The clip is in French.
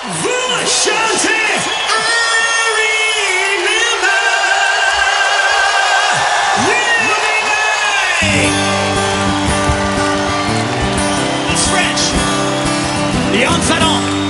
Vous chantez, I remember living life. It's French. The Enfant.